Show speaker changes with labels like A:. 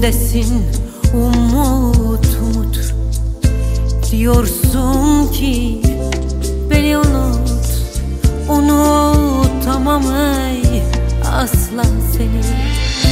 A: içimdesin umut umut. Diyorsun ki beni unut, unutamam ey asla seni.